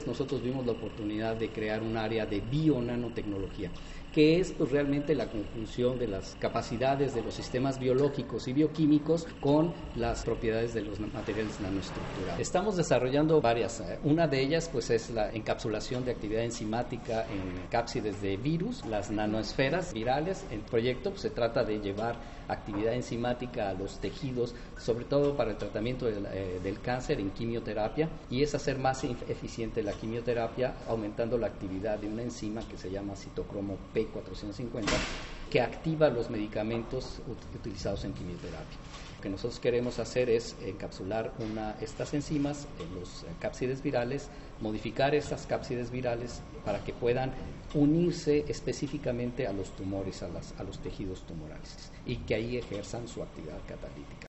nosotros vimos la oportunidad de crear un área de bio-nanotecnología, que es pues, realmente la conjunción de las capacidades de los sistemas biológicos y bioquímicos con las propiedades de los materiales nanoestructurales. Estamos desarrollando varias. Una de ellas pues, es la encapsulación de actividad enzimática en cápsides de virus, las nanoesferas virales. El proyecto pues, se trata de llevar actividad enzimática a los tejidos, sobre todo para el tratamiento del cáncer en quimioterapia, y es hacer más eficiente la quimioterapia aumentando la actividad de una enzima que se llama citocromo P450, que activa los medicamentos utilizados en quimioterapia. Lo que nosotros queremos hacer es encapsular estas enzimas en los cápsides virales, modificar estas cápsides virales para que puedan unirse específicamente a los tumores, a los tejidos tumorales, y que ahí ejerzan su actividad catalítica.